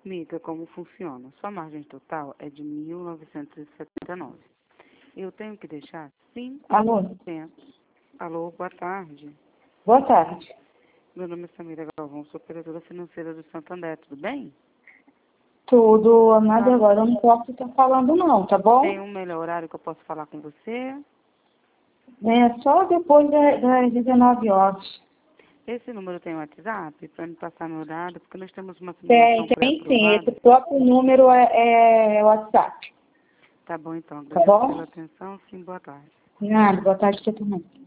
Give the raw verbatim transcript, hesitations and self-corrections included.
Mica, como funciona? Sua margem total é de mil novecentos e setenta e nove. Eu tenho que deixar cinco por cento. Alô? Alô, boa tarde. Boa tarde. Meu nome é Samira Galvão, sou operadora financeira do Santander, tudo bem? Tudo, nada agora, eu não posso estar falando não, tá bom? Tem um melhor horário que eu posso falar com você? É só depois da- das dezenove horas. Esse número tem WhatsApp para me passar meu dado, porque nós temos uma Tem, simulação tem sim, esse pré-aprovada. próprio número é, é WhatsApp. Tá bom, então. Tá Agradeço bom? pela atenção. Sim, boa tarde. Nada, boa tarde pra todo mundo.